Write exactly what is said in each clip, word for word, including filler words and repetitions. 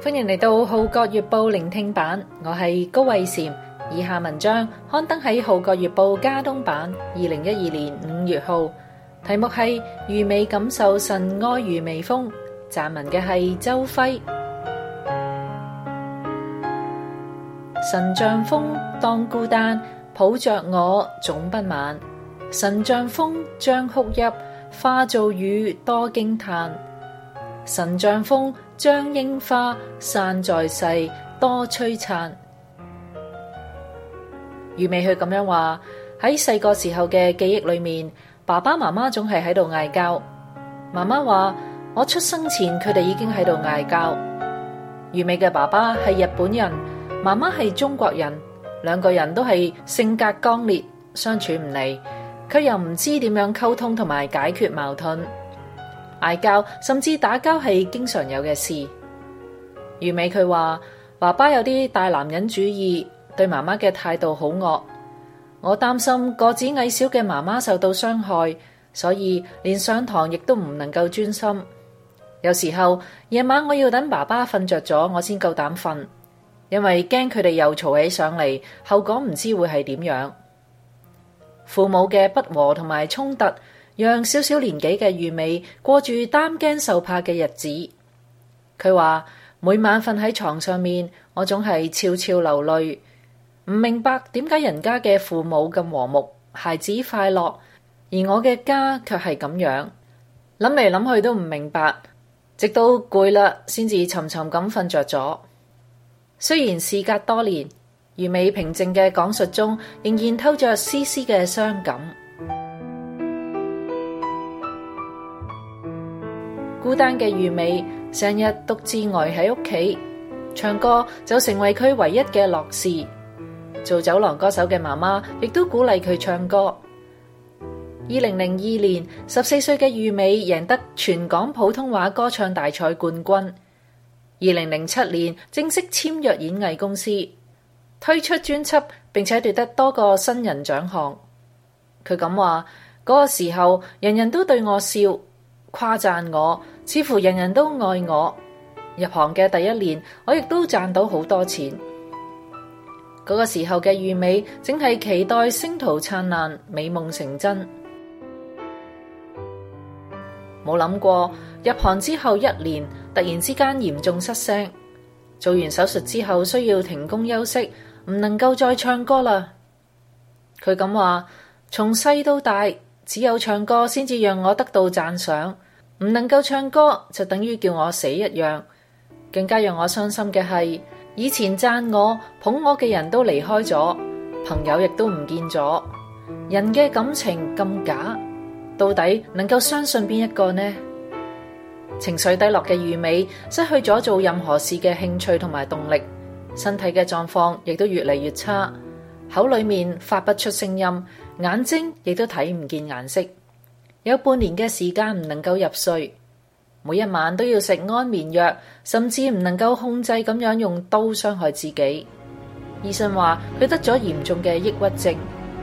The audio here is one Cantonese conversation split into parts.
歡迎嚟到《號角月報》聆聽版，我係高慧嬋。以下文章刊登喺《號角月報》加東版，二零一二年五月號，題目係《餘美感受神愛如微風》，撰文嘅係周輝。神像風當孤單，抱着我總不晚。神像風將哭泣化做雨，多驚嘆。神像風將櫻花散在世，多璀璨。余美佢咁樣話，喺細個時候嘅記憶裏面，爸爸媽媽總係喺度嗌交。媽媽話我出生前佢哋已經喺度嗌交。余美嘅爸爸係日本人，媽媽係中國人，兩個人都係性格剛烈，相處唔嚟，佢又唔知點樣溝通同埋解決矛盾。嗌交甚至打交係經常有嘅事。余美佢話爸爸有啲大男人主義，對媽媽嘅態度好惡。我擔心個子矮小嘅媽媽受到傷害，所以連上堂亦都唔能夠專心。有時候夜晚我要等爸爸瞓着咗，我先夠膽瞓，因為驚佢哋又嘈起上嚟，後果唔知會係點樣。父母嘅不和同埋衝突，讓小小年紀嘅余美過住擔驚受怕嘅日子。佢話每晚瞓喺床上面，我總係悄悄流淚，唔明白點解人家嘅父母咁和睦，孩子快樂，而我嘅家卻係咁樣。諗嚟諗去都唔明白，直到攰啦，先至沉沉咁瞓着咗。雖然事隔多年，余美平靜嘅講述中，仍然透着絲絲嘅傷感。孤單嘅余美成日獨自呆喺屋企，唱歌就成為佢唯一嘅樂事。做酒廊歌手嘅媽媽亦都鼓勵佢唱歌。二零零二年，十四歲嘅余美贏得全港普通話歌唱大賽冠軍。二零零七年正式簽約演藝公司，推出專輯，並且奪得多個新人獎項。佢咁話：嗰個時候，人人都對我笑，誇讚我，似乎人人都愛我。入行嘅第一年，我亦都賺到好多錢。嗰個時候嘅余美正係期待星途燦爛，美夢成真。冇諗過入行之後一年，突然之間嚴重失聲，做完手術之後需要停工休息，唔能夠再唱歌啦。佢咁話：從細到大，只有唱歌先至讓我得到讚賞，唔能夠唱歌就等於叫我死一樣。更加讓我傷心嘅係，以前讚我捧我嘅人都離開咗，朋友亦都唔見咗。人嘅感情咁假，到底能夠相信邊一個呢？情緒低落嘅余美失去咗做任何事嘅興趣同埋動力，身體嘅狀況亦都越嚟越差，口裏面發不出聲音，眼睛亦都睇唔見顏色。有半年嘅時間唔能夠入睡，每一晚都要食安眠藥，甚至唔能夠控制咁樣用刀傷害自己。醫生話佢得咗嚴重嘅抑鬱症。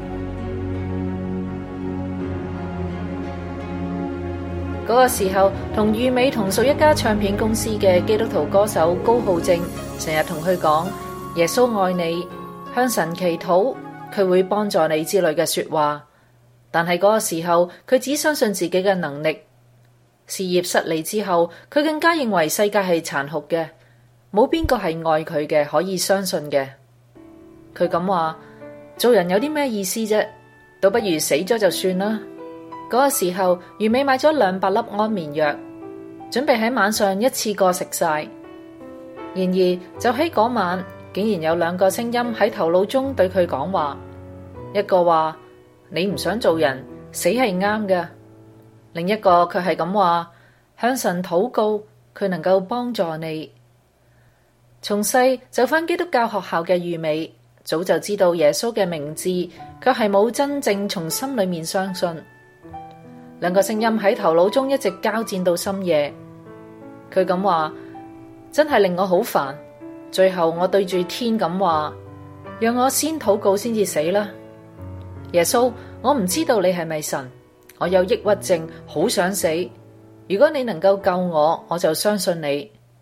嗰個時候，同余美同屬一家唱片公司嘅基督徒歌手高浩正，成日同佢講耶穌愛你，向神祈禱，佢會幫助你之類嘅說話。但係嗰個時候，佢只相信自己嘅能力。事業失利之後，佢更加認為世界係殘酷嘅，冇邊個係愛佢嘅，可以相信嘅。佢咁話：做人有啲咩意思啫？倒不如死咗就算啦。嗰個時候，余美買咗兩百粒安眠藥，準備喺晚上一次過食晒。然而就喺嗰晚，竟然有兩個聲音喺頭腦中對佢講話，一個話你唔想做人，死係啱㗎；另一個卻係咁話，向神禱告，佢能夠幫助你。從細就返基督教學校嘅余美，早就知道耶穌嘅名字，卻係冇真正從心裏面相信。兩個聲音喺頭腦中一直交戰到深夜。佢咁話，真係令我好煩。最後我對住天咁話，讓我先禱告先至死啦。耶穌，我唔知道你係咪神，我有抑鬱症，好想死。如果你能夠救我，我就相信你。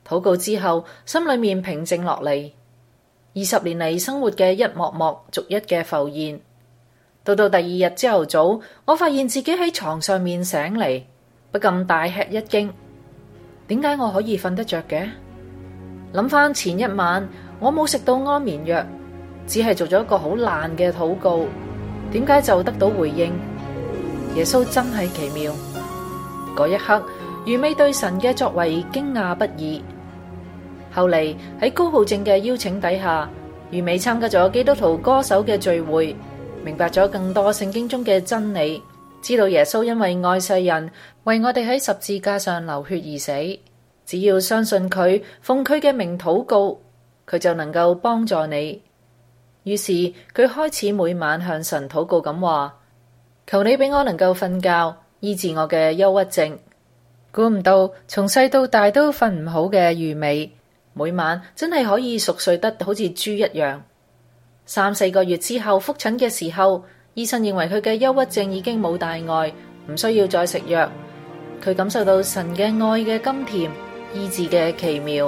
禱告之後，心裏面平靜落嚟。二十年嚟生活嘅一幕幕逐一嘅浮現。到到第二日朝頭早，我發現自己喺床上面醒嚟，不禁大吃一驚。點解我可以瞓得着嘅？諗翻前一晚，我冇食到安眠藥，只係做咗一個好爛嘅禱告，點解就得到回應？耶穌真係奇妙。嗰一刻，余美對神嘅作為驚訝不已。後嚟喺高浩正嘅邀請底下，余美參加咗基督徒歌手嘅聚會，明白咗更多聖經中嘅真理，知道耶穌因為愛世人，為我哋喺十字架上流血而死。只要相信佢，奉佢嘅名禱告，佢就能夠幫助你。於是佢開始每晚向神禱告咁話：求你俾我能夠瞓覺，醫治我嘅憂鬱症。估唔到從細到大都瞓唔好嘅余美，每晚真係可以熟睡得好似豬一樣。三四個月之後復診嘅時候，醫生認為佢嘅憂鬱症已經冇大礙，唔需要再食藥。佢感受到神嘅愛嘅甘甜，醫治嘅奇妙。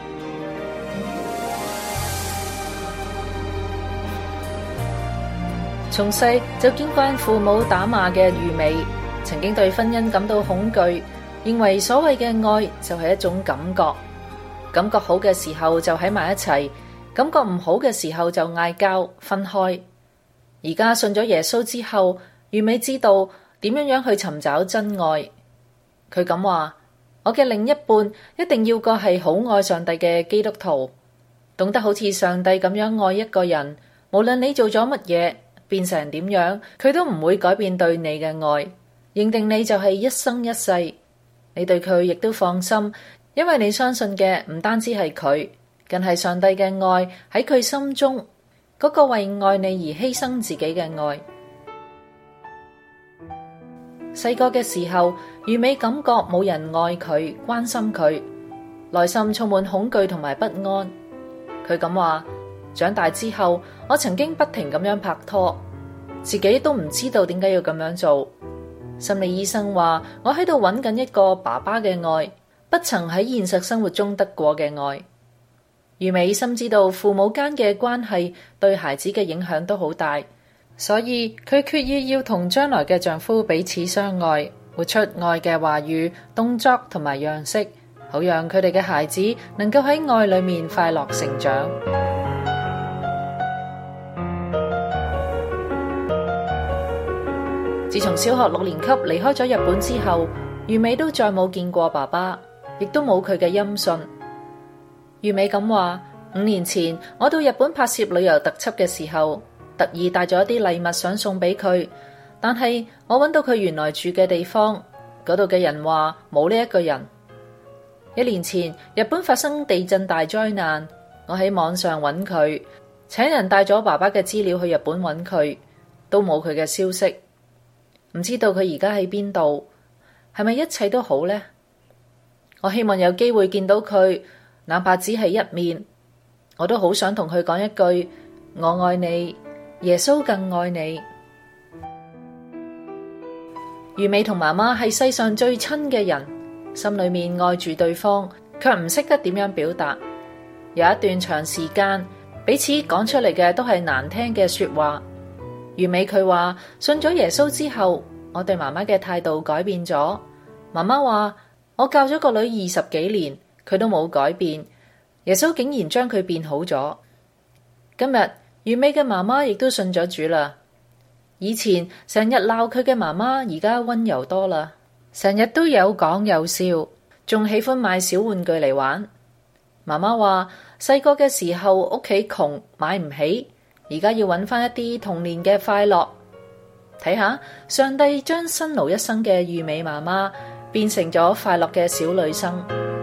從細就見慣父母打罵嘅余美，曾經對婚姻感到恐懼，認為所謂嘅愛就係一種感覺，感覺好嘅時候就喺埋一齊，感覺唔好嘅時候就嗌交分開。而家信咗耶穌之後，余美知道點樣樣去尋找真愛。佢咁話：我嘅另一半一定要個係好愛上帝嘅基督徒，懂得好似上帝咁樣愛一個人，無論你做咗乜嘢，變成點樣，佢都唔會改變對你嘅愛，認定你就係一生一世。你對佢亦都放心，因為你相信嘅唔單止係佢，更係上帝嘅愛喺佢心中，嗰個為愛你而犧牲自己嘅愛。細個嘅時候，余美感覺冇人愛佢、關心佢，內心充滿恐懼同埋不安。佢咁話：長大之後，我曾經不停咁樣拍拖，自己都唔知道點解要咁樣做。心理醫生話我喺度揾緊一個爸爸嘅愛，不曾喺現實生活中得過嘅愛。余美深知道父母間嘅關係對孩子嘅影響都好大，所以佢決意要同將來嘅丈夫彼此相愛，活出愛嘅話語、動作同埋樣式，好讓佢哋嘅孩子能夠喺愛裏面快樂成長。自從小學六年級離開咗日本之後，余美都再冇見過爸爸，亦都冇佢嘅音訊。余美咁話：五年前我到日本拍攝旅遊特輯嘅時候，特意帶咗一啲禮物想送俾佢，但係我揾到佢原來住嘅地方，嗰度嘅人話冇呢一個人。一年前日本發生地震大災難，我喺網上揾佢，請人帶咗爸爸嘅資料去日本揾佢，都冇佢嘅消息。唔知道佢而家喺邊度，係咪一切都好呢？我希望有機會見到佢，哪怕只係一面，我都好想同佢講一句：我愛你，耶穌更愛你。余美同媽媽係世上最親嘅人，心裏面愛住對方，卻唔識得點樣表達。有一段長時間，彼此講出嚟嘅都係難聽嘅說話。余美佢話信咗耶穌之後，我對媽媽嘅態度改變咗。媽媽話我教咗個女二十幾年，佢都冇改變，耶穌竟然將佢變好咗。今日余美嘅媽媽亦都信咗主啦。以前成日鬧佢嘅媽媽，而家溫柔多啦，成日都有講有笑，仲喜歡買小玩具嚟玩。媽媽話細個嘅時候屋企窮，買唔起，而家要揾翻一啲童年嘅快樂。睇下上帝將辛勞一生嘅余美媽媽變成咗快樂嘅小女生。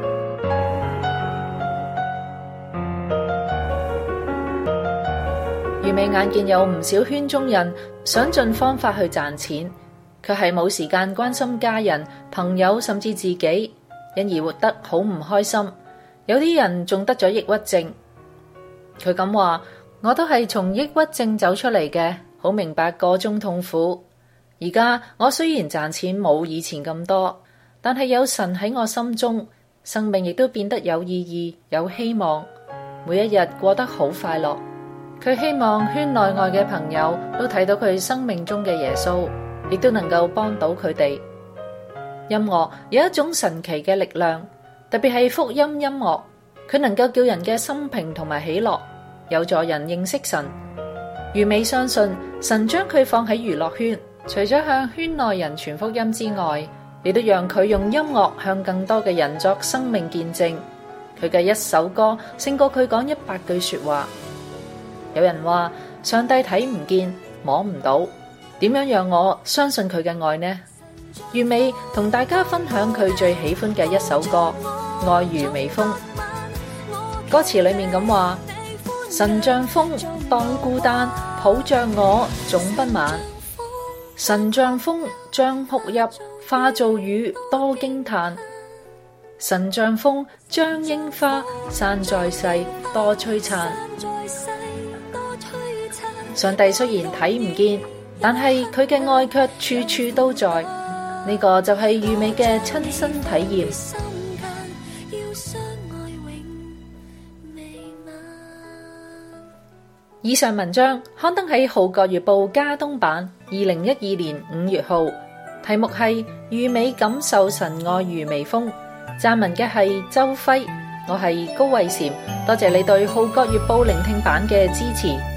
余美眼見有唔少圈中人想盡方法去賺錢，卻係冇時間關心家人、朋友甚至自己，因而活得好唔開心。有啲人仲得咗抑鬱症。佢咁話：我都係從抑鬱症走出嚟嘅，好明白個中痛苦。而家我雖然賺錢冇以前咁多，但係有神喺我心中， 生命亦都變得有意義、有希望，每一日過得好快樂。佢希望圈內外嘅朋友都睇到佢生命中嘅耶穌，亦都能夠幫到佢哋。音樂有一種神奇嘅力量，特別係福音音樂，佢能夠叫人嘅心平同埋喜樂，有助人認識神。余美相信神將佢放喺娛樂圈，除咗向圈內人傳福音之外，亦都讓佢用音樂向更多嘅人作生命見證。佢嘅一首歌勝過佢講一百句說話。有人話上帝睇唔見摸唔到，點樣讓我相信佢嘅愛呢？余美同大家分享佢最喜歡嘅一首歌《愛如微風》。歌詞裏面咁話：神像風當孤單，抱着我總不滿。神像風將哭泣化做雨，多驚嘆。神像風將櫻花散在世，多璀璨。上帝雖然睇唔見，但係佢嘅愛卻處處都在。呢個就係余美嘅親身體驗。以上文章刊登喺《號角月報》加東版，二零一二年五月號，題目係余美感受神愛如微風。撰文嘅係周輝，我係高慧嬋，多謝你對《號角月報》聆聽版嘅支持。